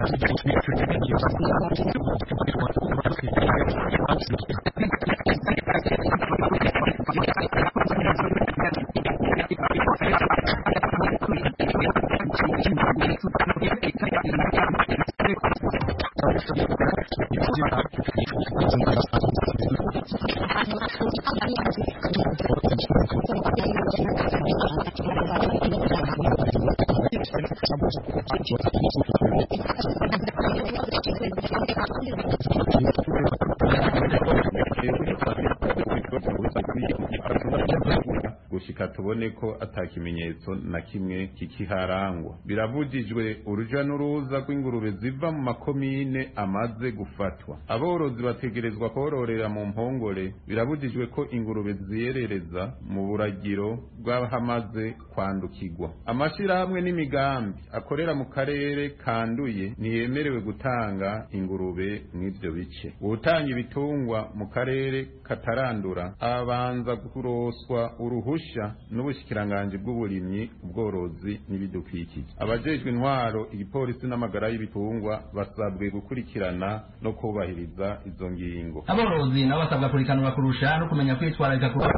gushika tubone ko atakimenyetso na kimwe kikiharangwa. Biravugijwe uruja n'uruza rw'ingurube ziva mu makomine amaze gufatwa. Aborozi bategerezwa kororera mu mpongore. Biravugijwe ko ingurube ziyerereza mu buragiro bw'ahamaze kwandukirwa. Amashirahamwe n'imigambi akorera mu karere kanduye ntiyemerewe gutanga ingurube mw'ivyo bice. Utanga ibitungwa mu karere katarandura abanza kuroswa uruhusha n'ubushikiranganje bw'uburimyi, ubworozi n'ibidukikije. Abajejwe intwaro, igipolisi n'amagara y'ibitungwa basabwe gukurikirana no kubahiriza izo ngingo. Aborozi nabo basabwa kurikanura kurusha no kumenya kwitwararika ku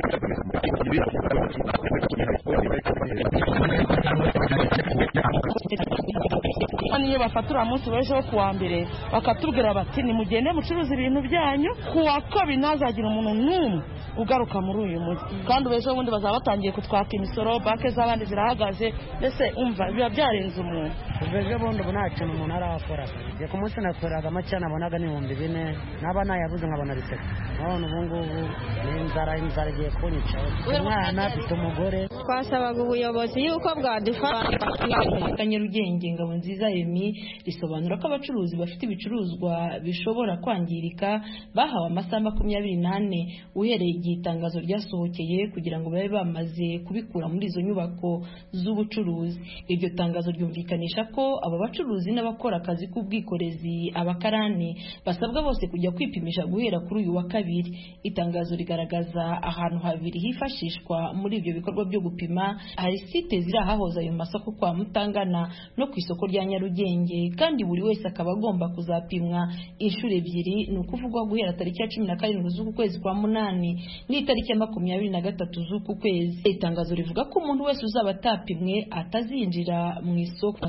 niyo bafatura munsi w'ejo kuwa mbere bakatubwira bati nimugende mucuruza ibintu byanyu kuwa kabiri ntazagira umuntu n'umwe ugaruka muri uyu munsi, kandi ejo bundi bazaba batangiye kutwaka imisoro, banke z'abandi zirahagaze. Mbese umva biba byarenze umuntu. Ejo bundi ubu nta kintu umuntu arakora. Njye ku munsi nakoraga make nabonaga ni 4,000 naba nayabuze nkabona bitatu. None ubu ngubu inzara igiye kunyica. Umwana afite umugore. Twasabaga ubuyobozi yuko bwadufasha. Nyarugenge Ngabonziza Emi risobanura ko abacuruzi bafite ibicuruzwa bishobora kwangirika bahawe amasaha 28 uhereye igihe itangazo ryasohokeye kugira ngo babe bamaze kubikura muri izo nyubako z'ubucuruzi. Iryo tangazo ryumvikanisha ko aba bacuruzi n'abakora akazi k'ubwikorezi abakarani basabwa bose kujya kwipimisha guhera kuri uyu wa kabiri. Itangazo rigaragaza ahantu habiri hifashishwa muri ibyo bikorwa byo gupima. Hari site ziri ahahoze ayo masoko kwa Mutangana no ku isoko rya Nyarugenge, kandi buri wese akaba agomba kuzapimwa inshuro ebyiri, ni ukuvugwa guhera tariki ya 17 z'uku kwezi kwa munani n'itariki ya 23 z'uku kwezi. Itangazo rivuga ko umuntu wese uzaba atapimwe atazinjira mu isoko.